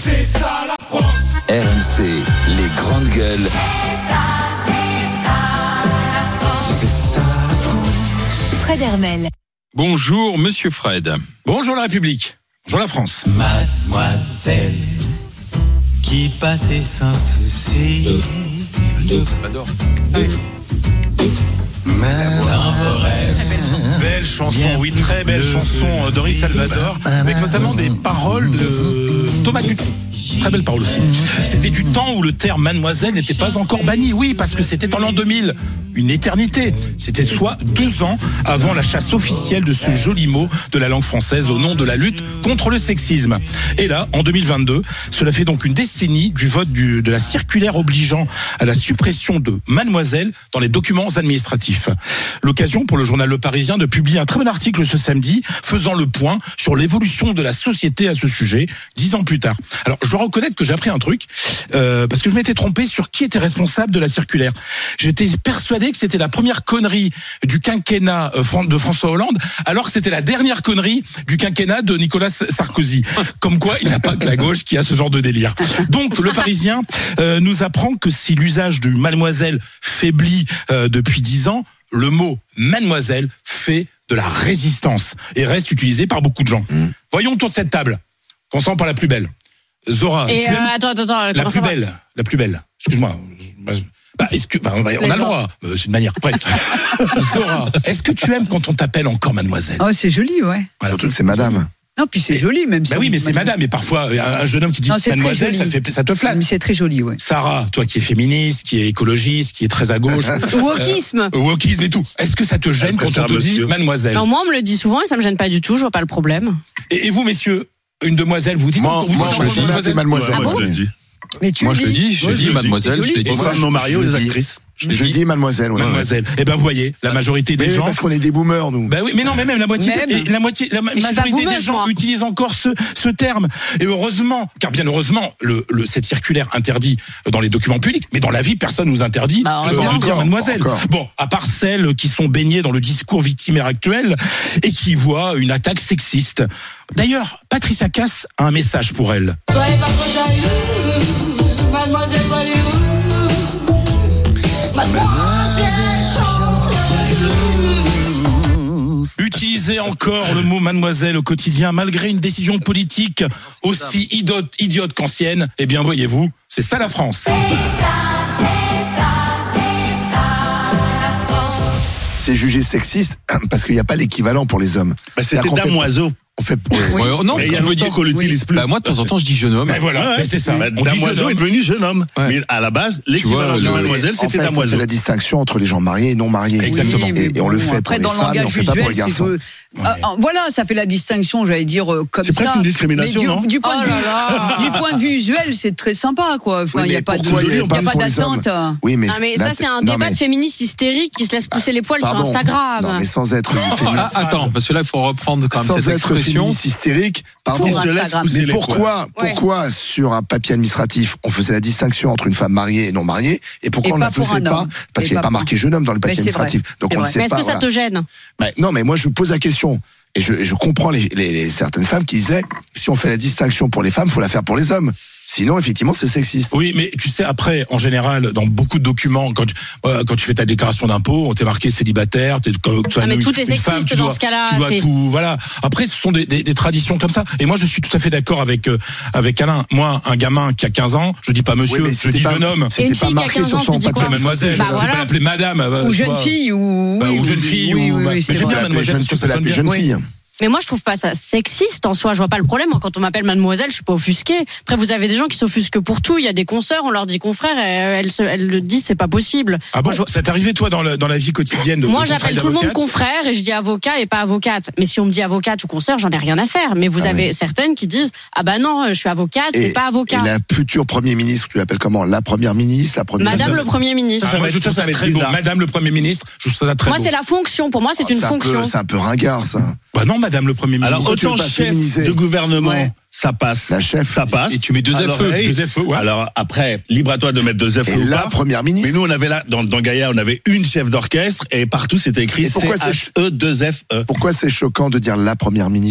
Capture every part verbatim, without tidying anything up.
C'est ça la France. R M C, les grandes gueules. Fred Hermel. Bonjour, monsieur Fred. Bonjour la République. Bonjour la France. Mademoiselle qui passait sans souci. J'adore. Belle chanson, oui, très belle chanson d'Henri Salvador, avec notamment des paroles de Thomas Dutronc. Très belle parole aussi. C'était du temps où le terme mademoiselle n'était pas encore banni, oui, parce que c'était en l'an deux mille, une éternité. C'était soit douze ans avant la chasse officielle de ce joli mot de la langue française au nom de la lutte contre le sexisme. Et là, en deux mille vingt-deux, cela fait donc une décennie du vote du, de la circulaire obligeant à la suppression de mademoiselle dans les documents administratifs. L'occasion pour le journal Le Parisien de publier un très bon article ce samedi faisant le point sur l'évolution de la société à ce sujet, dix ans plus tard. Alors, je dois reconnaître que j'ai appris un truc, euh, parce que je m'étais trompé sur qui était responsable de la circulaire. J'étais persuadé que c'était la première connerie du quinquennat de François Hollande, alors que c'était la dernière connerie du quinquennat de Nicolas Sarkozy. Comme quoi, il n'y a pas que la gauche qui a ce genre de délire. Donc, Le Parisien euh, nous apprend que si l'usage du mademoiselle faiblit euh, depuis dix ans, le mot mademoiselle fait de la résistance et reste utilisé par beaucoup de gens. Mmh. Voyons autour de cette table. Commençons par la plus belle. Zora, et tu euh, aimes attends, attends, attends, la plus belle, la plus belle. Excuse-moi. Bah, est-ce que, bah, on a le droit, euh, c'est une manière. Bref. Zora, est-ce que tu aimes quand on t'appelle encore mademoiselle? Oh, c'est joli, ouais. Alors, surtout que c'est madame. Non, puis c'est et, joli, même. Bah oui, mais c'est madame. Et parfois, un jeune homme qui dit non, mademoiselle, ça, fait, ça te flatte. Mais c'est très joli, ouais. Sarah, toi qui es féministe, qui est écologiste, qui est très à gauche. Wokisme. Wokisme et tout. Est-ce que ça te gêne quand on te dit mademoiselle? Non, moi, on me le dit souvent et ça me gêne pas du tout, je vois pas le problème. Et, et vous, messieurs, une demoiselle, vous dites moi, vous moi, je le dis, mademoiselle. mademoiselle. Ah bon? Moi, je le dis. Mais tu moi, le je le dis, je le dis, mademoiselle, je l'ai dit. Aux femmes non mariées, aux actrices. Je, je dis mademoiselle. Ouais. Mademoiselle. Eh ben, vous voyez, la majorité des mais gens. Parce qu'on est des boomers, nous. Ben oui, mais non, mais même la moitié, même. la moitié, la majorité boomer, des gens moi. utilisent encore ce, ce terme. Et heureusement, car bien heureusement, le, le, cette circulaire interdit dans les documents publics, mais dans la vie, personne nous interdit bah, de encore, dire mademoiselle. Encore. Bon, à part celles qui sont baignées dans le discours victimaire actuel et qui voient une attaque sexiste. D'ailleurs, Patricia Cass a un message pour elle. Soyez pas trop jalouse, mademoiselle Valérie. Utiliser encore le mot mademoiselle au quotidien malgré une décision politique aussi idiote, idiote qu'ancienne, eh bien voyez-vous, c'est ça la France. C'est ça, c'est ça, c'est ça la France. C'est jugé sexiste parce qu'il n'y a pas l'équivalent pour les hommes. Bah, c'était damoiseau. On fait. Ouais, non, mais il y a tu veux dire qu'on l'utilise oui. plus. Bah moi de temps en temps je dis jeune homme. Ben voilà, ouais, ben c'est ça. Bah, damoiseau est devenu jeune homme. Ouais. Mais à la base, l'équivalent de mademoiselle, c'était en fait, damoiseau. C'est la distinction entre les gens mariés et non mariés. Exactement. Oui, et, et on le fait après, pour les femmes, et on fait pas pour les garçons. Que... Ouais. Ah, voilà, ça fait la distinction, j'allais dire euh, comme c'est ça. C'est presque une discrimination, du, non du point, oh de vue, là là. du point de vue usuel, c'est très sympa, quoi. Enfin, il oui, n'y a pas de, il y a pas d'attente. Oui, mais, ah, mais ça, c'est un débat de féministes hystériques qui se laissent pousser les poils sur Instagram. Non, mais sans être féministe. Attends, parce que là, il faut reprendre quand même cette expression. Sans être féministe hystérique, pardon. Mais pourquoi, pourquoi sur un papier administratif, on faisait la distinction entre une femme mariée et non mariée, et pourquoi on ne la faisait pas? Parce qu'il n'est pas marqué jeune homme dans le papier administratif. Donc on ne sait pas. Mais est-ce que ça te gêne? Non, mais moi je pose la question. Et je, je comprends les, les, les certaines femmes qui disaient, si on fait la distinction pour les femmes, faut la faire pour les hommes. Sinon, effectivement, c'est sexiste. Oui, mais tu sais, après, en général, dans beaucoup de documents, quand tu, euh, quand tu fais ta déclaration d'impôt, on t'est marqué célibataire, t'es, quand, ah, mais une, tout est sexiste femme, tu dans dois, ce cas-là. Tu dois c'est... tout, voilà. Après, ce sont des, des, des traditions comme ça. Et moi, je suis tout à fait d'accord avec, euh, avec Alain. Moi, un gamin qui a quinze ans, je dis pas monsieur, oui, je dis pas, jeune homme. C'était pas marqué sur son papier mademoiselle. Bah, je voilà. vais pas l'appeler madame. Ou bah, jeune fille, ou, bah, oui, ou jeune fille, oui, ou, oui, bah, oui, mais j'aime bien mademoiselle parce que ça sonne bien. Jeune fille. Mais moi, je trouve pas ça sexiste en soi. Je vois pas le problème. Moi, quand on m'appelle mademoiselle, je suis pas offusquée. Après, vous avez des gens qui s'offusquent pour tout. Il y a des consoeurs, on leur dit confrère, et elles, se, elles le disent, c'est pas possible. Ah bon, moi, je... ça t'est arrivé, toi, dans, le, dans la vie quotidienne de Moi, j'appelle tout le monde confrère et je dis avocat et pas avocate. Mais si on me dit avocate ou consoeur, j'en ai rien à faire. Mais vous ah avez oui. certaines qui disent, ah bah non, je suis avocate et, mais pas avocat. Et la future Premier ministre, tu l'appelles comment? La Première ministre, la Première Madame le Premier ministre. Ah, moi, je trouve ça très beau. Madame le Premier ministre, je trouve ça très beau. Moi, c'est la fonction. Pour moi, c'est une fonction. C'est un peu ringard, ça. Bah non, Madame le Premier ministre. Alors, autant chef de gouvernement, ouais. ça passe. La chef, ça passe. Et tu mets deux F E. Deux F E, ouais. Alors après, libre à toi de mettre deux F E. Et la première ministre. Mais nous, on avait là, dans, dans Gaïa, on avait une chef d'orchestre et partout c'était écrit C H E deux F E. Pourquoi c'est choquant de dire la première ministre?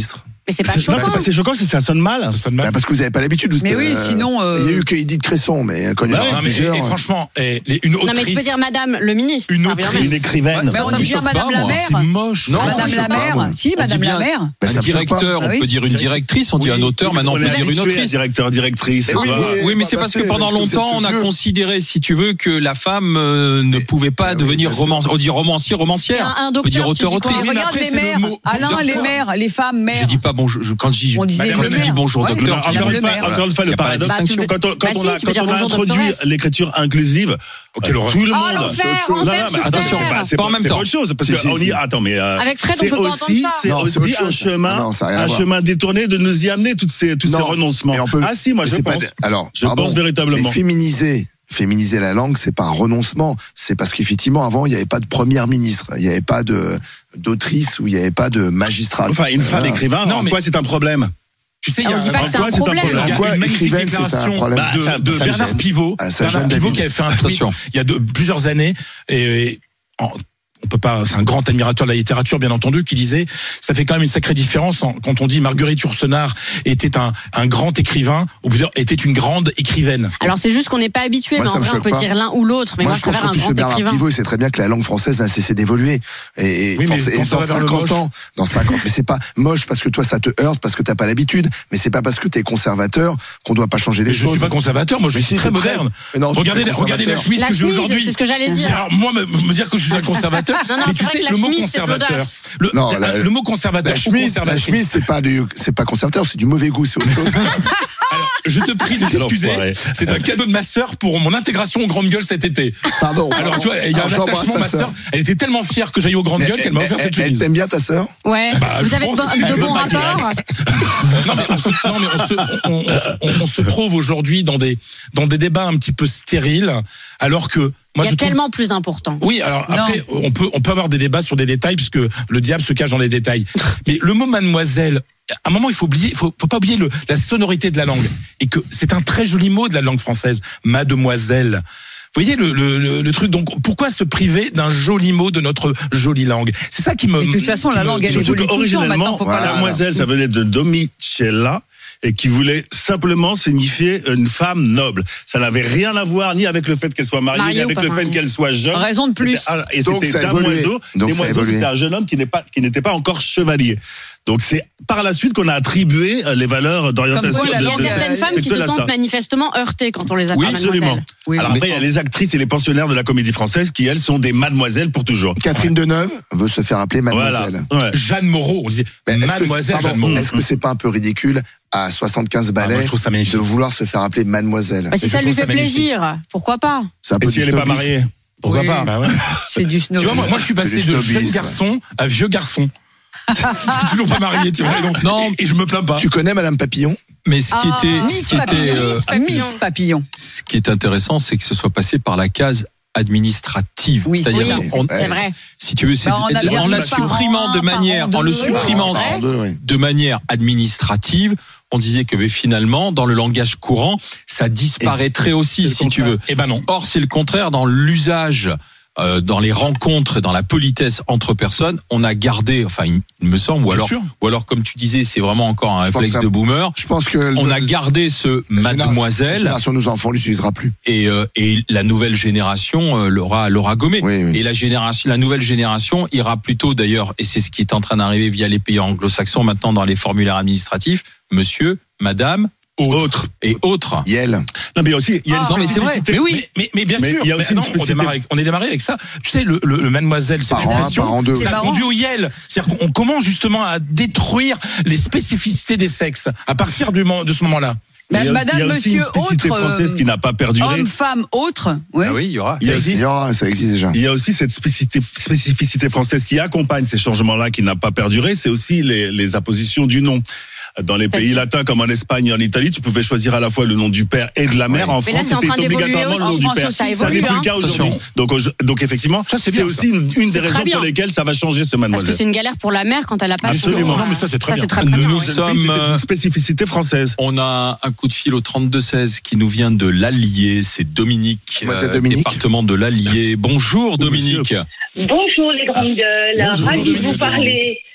Mais c'est pas Non, choquant. c'est pas c'est choquant, c'est ça sonne mal. Ça sonne mal. Bah, parce que vous n'avez pas l'habitude. Mais oui, sinon, euh, Il y a eu que Edith Cresson, mais quand il y en Bah a ouais, non, mais, plusieurs. et, et franchement, et, les- une Non, autrice. mais tu peux dire Madame le ministre. Une Enfin, autrice, bien Une sûr. écrivaine. Mais on ça dit me bien choque Madame pas, la moi. mère. C'est moche. Non, ça me Madame choque la pas, mère. moi. Si, On Madame dit la bien mère. Bah, Un ça me choque pas. directeur, Ah on oui. peut dire une directrice, on dit un auteur, maintenant on On peut est dire une habitué à autrice. directeur, directrice. Mais tu oui, vois. mais- Oui, mais pas c'est parce que passer, pendant parce que vous longtemps, êtes on a vieux. considéré, si tu veux, que la femme euh, ne Mais- pouvait pas Ah oui, devenir bien sûr. roman, on dit romancier, romancière. Un- un on peut dire docteur, tu auteur, dis quoi autrice. Oui, mais Regarde après, les c'est le mères. mot Alain, docteur. les mères, les femmes mères. Je dis pas bonjour, je- quand je dis, On disait madame, le je dis maire. bonjour, Ouais. docteur. Non, tu dis encore une bonjour. fois, encore une fois, Il y le a pas la paradoxe, Bah, tu distinction. peux- quand on, quand Bah on si, a, tu peux quand dire on a bonjour, introduit doctoresse. l'écriture inclusive, quelle horreur. tout le Oh, monde. l'enfer, Non, non, enfer mais sur attention, terre. bah, c'est Pas en même c'est temps. autre chose. Parce Si, que si, on si. y, attends, mais euh, Avec Fred, on c'est peut pas aussi, entendre ça. c'est Non, c'est aussi autre un chose. chemin, Non, non, ça a rien à un voir. chemin détourné de nous y amener toutes ces, tous ces Non, renoncements. mais on peut- Ah si, moi mais je c'est pas pense. de- Alors, Je pardon, pense véritablement. mais féminiser, féminiser la langue, c'est pas un renoncement. C'est parce qu'effectivement, avant, il n'y avait pas de première ministre, il n'y avait pas de d'autrice ou il n'y avait pas de magistrat. Enfin, une femme Voilà. écrivain, Non, en mais- quoi c'est un problème? Tu sais, il y Ah, a on dit pas un- que c'est quoi, un c'est un problème. problème. Il y a Pourquoi une magnifique écrivaine, c'est un déclaration problème Bah, de, ça- de ça me Bernard gêne. Pivot. Ah, ça Bernard gêne Pivot David. qui avait fait un tweet Attention. il y a de, plusieurs années. Et, et en- on peut pas, c'est un grand admirateur de la littérature, bien entendu, qui disait, ça fait quand même une sacrée différence en- quand on dit Marguerite Yourcenar était un, un grand écrivain, ou plutôt était une grande écrivaine. Alors c'est juste qu'on n'est pas habitué, Moi, mais ça en me vrai on choque peut pas. dire l'un ou l'autre. Mais moi, Moi, je je pense préfère qu'en un plus, grand Bernard écrivain. Pivot, il sait très bien que la langue française n'a cessé d'évoluer. Et, et, Oui, mais force- et quand ça dans va vers le cinquante moche. ans, dans cinquante, mais c'est pas moche parce que toi, ça te heurte, parce que t'as pas l'habitude, mais c'est pas parce que t'es conservateur qu'on doit pas changer les Mais je choses. suis pas conservateur, moi je Mais suis si, très t'es très- moderne. Mais non, regardez, t'es la- regardez la conservateur. chemise La que j'ai chemise, aujourd'hui. c'est ce que j'allais dire. Alors, moi, me, me dire que je suis un conservateur. Non, non, mais c'est tu vrai sais, que la le mot chemise, c'est conservateur. l'audace. Le, Non, la- la- le mot conservateur La ou chemise, la conservatrice. chemise, c'est pas du, c'est pas conservateur, c'est du mauvais goût, c'est autre chose. Alors, je te prie de Quel t'excuser. enfoiré. C'est un cadeau de ma sœur pour mon intégration aux Grandes Gueules cet été. Pardon. Alors, tu vois, il y a Alors, un j'embrasse attachement, sa ma sœur. Elle était tellement fière que j'aille aux Grandes Mais Gueules qu'elle m'a elle- offert cette elle- Elle chemise. t'aime bien ta sœur? Ouais. Bah, Vous je avez de, pense bon- qu'elle de veut bons pas que rapports. Non, mais on se, non, mais on se, on, on- on- on se trouve aujourd'hui dans des, dans des débats un petit peu stériles, alors que moi Il y je a trouve. tellement plus important. Oui, alors Non. après, on peut, on peut avoir des débats sur des détails, puisque le diable se cache dans les détails. Mais le mot mademoiselle, à un moment, il faut oublier, il faut, faut pas oublier le, la sonorité de la langue. Et que c'est un très joli mot de la langue française, mademoiselle. Vous voyez le, le, le, le truc, donc pourquoi se priver d'un joli mot de notre jolie langue? C'est ça qui me. Mais de toute façon, qui la me- langue, elle qui me- évolue. Surtout tout le temps, maintenant, qu'originellement, faut pas la- mademoiselle, ça venait de domicella et qui voulait simplement signifier une femme noble. Ça n'avait rien à voir ni avec le fait qu'elle soit mariée, Mariée ni ou avec pas le fait mariée. qu'elle soit jeune. Raison de plus. C'était- Et Donc, c'était ça a évolué. damoiseau. Donc, ça a Damoiseau, évolué. c'était un jeune homme qui n'est pas, qui n'était pas encore chevalier. Donc c'est par la suite qu'on a attribué euh, les valeurs d'orientation. Comme quoi, Il y la a de- de- certaines femmes qui se sexuelle à ça. sentent manifestement heurtées quand on les appelle Oui, mademoiselle. absolument. Oui, Alors mais- après, il y a les actrices et les pensionnaires de la comédie française qui, elles, sont des mademoiselles pour toujours. Catherine Deneuve veut se faire appeler mademoiselle. Voilà. Ouais. Jeanne Moreau, on disait Mais est-ce que c'est- mademoiselle pardon, Jeanne Moreau. Est-ce que c'est pas un peu ridicule à soixante-quinze Ah, moi, balais je trouve ça magnifique. de vouloir se faire appeler mademoiselle? Bah, si Et ça je lui trouve fait ça magnifique. plaisir, pourquoi pas? C'est un peu Et si du elle n'est pas snobisme. mariée, pourquoi Oui. pas Bah ouais. C'est du snob. Tu vois, moi, moi, je suis passé C'est du de jeune snobisme. garçon à vieux garçon. Je suis toujours pas marié, tu vois. Donc, Non. et, et je me plains pas. Tu connais Madame Papillon? Mais ce qui Ah, était, Miss ce qui était, Papillon. euh, Miss Papillon. Miss Papillon. ce qui est intéressant, c'est que ce soit passé par la case administrative. Oui, C'est-à-dire, Oui, on- c'est vrai. si tu veux, c'est Bah, on a bien en la vu par supprimant an, de par manière, an en le deux. supprimant Ouais. En deux, oui. de manière administrative, on disait que mais finalement, dans le langage courant, ça disparaîtrait aussi, si tu veux. Eh ben non. Or, c'est le contraire dans l'usage, euh, dans les rencontres, dans la politesse entre personnes. On a gardé, enfin, il il me semble, ou Bien alors, sûr. ou alors, comme tu disais, c'est vraiment encore un Je pense réflexe que ça- de boomer. Je pense que On le- a gardé ce la génération- La mademoiselle génération de nos enfants l'utilisera plus. et, euh, et la nouvelle génération euh, l'aura l'aura gommé. Oui, oui. Et la génération, la nouvelle génération ira plutôt d'ailleurs, et c'est ce qui est en train d'arriver via les pays anglo-saxons maintenant dans les formulaires administratifs, monsieur, madame, autre. et autres. Yel. Non, mais il y a aussi, il y a une non, mais c'est vrai. spécificité. Mais oui. Mais, mais, mais bien Mais sûr, il y a mais aussi une non, on, spécificité. démarre avec, on est démarré avec ça. Tu sais, le, le, le mademoiselle, cette Par an un, expression, par an deux, ça oui. conduit au Yel. C'est-à-dire qu'on commence justement à détruire les spécificités des sexes à partir du, mo- de ce moment-là. Il y a- Madame, il y a aussi monsieur, une spécificité autre, française euh, qui n'a pas perduré. Homme, femme, autre. Ouais. Ah oui, il y aura. Il y a Ça aussi- existe. Il y aura, ça existe déjà. Il y a aussi cette spécificité, spécificité française qui accompagne ces changements-là, qui n'a pas perduré, c'est aussi les, les appositions du nom. Dans les pays latins comme en Espagne et en Italie, tu pouvais choisir à la fois le nom du père et de la mère. Oui. En Mais là, France, c'est en c'était train d'évoluer obligatoirement aussi. le nom En du France père. aussi, ça Ça évolue, n'est plus hein. le cas aujourd'hui. Attention. Donc, au- donc effectivement, Ça, c'est c'est bien, aussi une, une des C'est très raisons bien. pour lesquelles ça va changer ce Parce que mademoiselle. c'est une galère pour la mère quand elle a pas son- Absolument. Non, mais ça, c'est très bien. très, très bien. Nous oui. C'est sommes, une euh, spécificité française. On a un coup de fil au trente-deux seize qui nous vient de l'Allier. C'est Dominique, Moi, c'est Dominique. département de l'Allier. Bonjour Dominique. Bonjour les grandes gueules, Bonjour, ravi de Dominique. vous parler.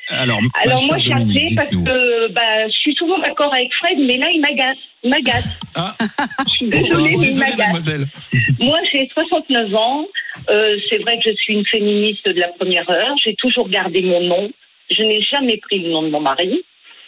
Alors, Alors moi, j'ai appelé parce que bah, je suis souvent d'accord avec Fred, mais là, il m'agace. Il m'agace. Ah. Je suis désolée, oh, mais désolée, il m'agace. mademoiselle. Moi, j'ai soixante-neuf ans. Euh, c'est vrai que je suis une féministe de la première heure. J'ai toujours gardé mon nom. Je n'ai jamais pris le nom de mon mari.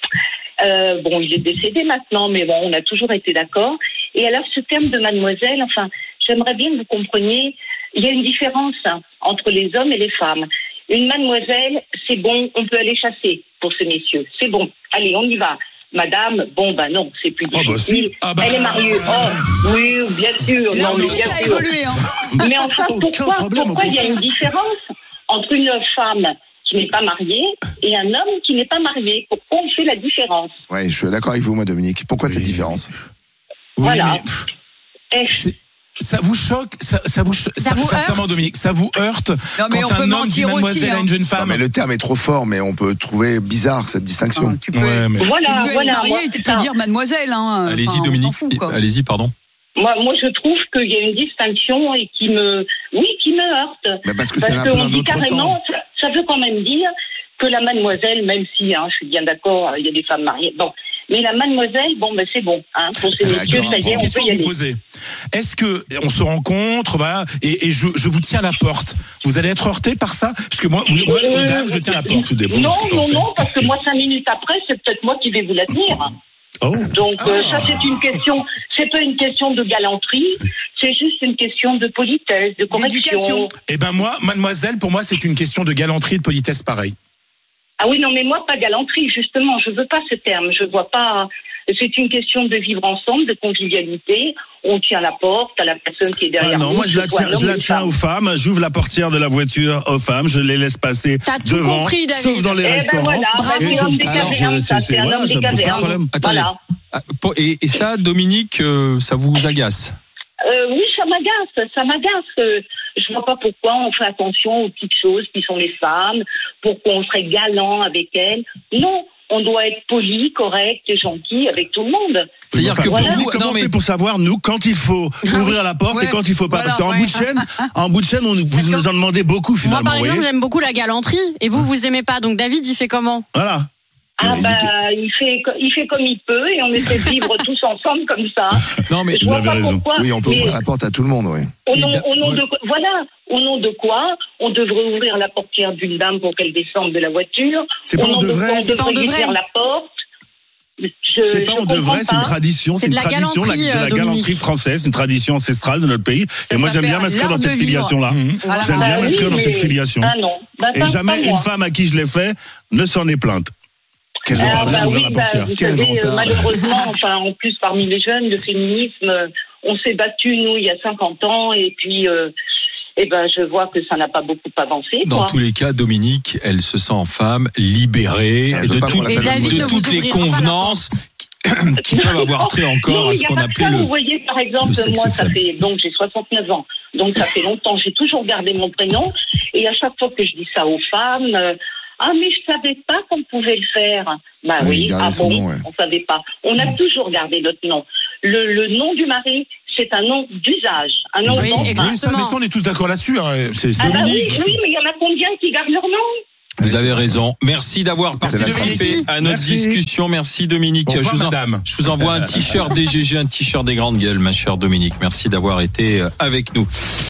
Euh, bon, il est décédé maintenant, mais bon, on a toujours été d'accord. Et alors, ce terme de mademoiselle, enfin, j'aimerais bien que vous compreniez, il y a une différence hein, entre les hommes et les femmes. Une mademoiselle, c'est bon, on peut aller chasser pour ces messieurs. C'est bon, allez, on y va. Madame, bon, bah non, c'est plus difficile. Ah bah si. ah bah... Elle est mariée. Oh, oui, bien sûr. Là, non, mais bien ça a sûr. évolué. Hein. Mais enfin, pourquoi, problème, pourquoi il y a une différence entre une femme qui n'est pas mariée et un homme qui n'est pas marié? Pourquoi on fait la différence? Oui, je suis d'accord avec vous, moi, Dominique. Pourquoi oui. cette différence? Oui, voilà. Mais... Ça vous choque, ça, ça vous, ça, ça vous sincèrement, heurte Dominique, ça vous heurte non, mais quand un homme dit mademoiselle aussi, hein. à une jeune femme? Non, mais le terme est trop fort, mais on peut trouver bizarre cette distinction. Ah, tu peux, ouais, mais... voilà, tu peux voilà, être marié, moi, tu peux dire mademoiselle. Hein. Allez-y, enfin, Dominique. fout, Allez-y, pardon. Moi, moi, je trouve qu'il y a une distinction et qui me, oui, qui me heurte. Mais parce que parce c'est un peu un autre temps. Ça, ça veut quand même dire que la mademoiselle, même si, hein, je suis bien d'accord, il y a des femmes mariées. Bon. Mais la mademoiselle, bon, ben c'est bon. Hein, pour ces messieurs, ça y est, on peut y aller. Poser. Est-ce que on se rencontre, voilà, et, et je, je vous tiens la porte. Vous allez être heurté par ça? Parce que moi, moi euh, dame, je tiens la porte. Non, non, non, parce que moi, cinq minutes après, c'est peut-être moi qui vais vous la tenir. Oh. Donc euh, ça, c'est une question. C'est pas une question de galanterie. C'est juste une question de politesse, de correction. Eh ben moi, mademoiselle, pour moi, c'est une question de galanterie et de politesse, pareil. Ah oui, non, mais moi, pas galanterie, justement. Je veux pas ce terme. Je vois pas. C'est une question de vivre ensemble, de convivialité. On tient la porte à la personne qui est derrière nous. Ah non, moi, je la tiens, je la tiens aux femmes. J'ouvre la portière de la voiture aux femmes. Je les laisse passer T'as tout devant, compris, David. sauf dans les eh restaurants. Ben voilà, et c'est je, un homme des alors, cavernes, je, ça, c'est, c'est un voilà, homme ça des me pose pas de cavernes. problème. Voilà. Et, et ça, Dominique, euh, ça vous agace? Euh, oui, ça m'agace, ça m'agace. Euh, je vois pas pourquoi on fait attention aux petites choses qui sont les femmes, pourquoi on serait galant avec elles. Non, on doit être poli, correct et gentil avec tout le monde. C'est-à-dire que voilà. pour vous, comment non, mais... on fait pour savoir, nous, quand il faut ouvrir la porte ouais. et quand il faut pas? Voilà, Parce qu'en ouais. bout de chaîne, en bout de chaîne, on, vous nous en demandez beaucoup finalement. Moi, par exemple, j'aime beaucoup la galanterie et vous, vous aimez pas. Donc David, il fait comment? Voilà. Ah bah il fait il fait comme il peut et on essaie de vivre tous ensemble comme ça. Non mais je vois pas pourquoi. Oui, on peut ouvrir la porte à tout le monde, oui. Au nom, au nom de voilà, au nom de quoi on devrait ouvrir la portière d'une dame pour qu'elle descende de la voiture. C'est pas en de vrai, c'est pas en de vrai. La porte. Je, c'est pas en de vrai, c'est une tradition, c'est, c'est une de tradition la, de la Dominique. galanterie française, une tradition ancestrale de notre pays. Ça et moi j'aime bien m'inscrire dans cette filiation-là. Mmh. Voilà. J'aime bien bah, m'inscrire oui, dans cette filiation. Ah non. Bah, et jamais une femme à qui je l'ai fait ne s'en est plainte. Euh, bah oui, bah, vous savez, euh, malheureusement, enfin, en plus parmi les jeunes, le féminisme, euh, on s'est battu nous il y a cinquante ans et puis, euh, eh ben, je vois que ça n'a pas beaucoup avancé. Dans quoi. tous les cas, Dominique, elle se sent femme libérée de, tout, de toutes les convenances qui peuvent avoir trait encore non, à ce qu'on appelait le. Vous voyez, par exemple, moi, ça fait donc j'ai soixante-neuf ans, donc ça fait longtemps, j'ai toujours gardé mon prénom et à chaque fois que je dis ça aux femmes. Euh, Ah, mais je savais pas qu'on pouvait le faire. Bah oui, oui ah bon, nom, ouais. on savait pas. On a toujours gardé notre nom. Le, le nom du mari, c'est un nom d'usage. Un nom oui, exactement. Oui, ça, mais ça, on est tous d'accord là-dessus. Hein. C'est, c'est ah bah oui, oui, mais il y en a combien qui gardent leur nom? Vous avez raison. Merci d'avoir participé à notre Merci. discussion. Merci Dominique. Bon, je, vous en, je vous envoie un t-shirt D G G, un t-shirt des grandes gueules, ma chère Dominique. Merci d'avoir été avec nous.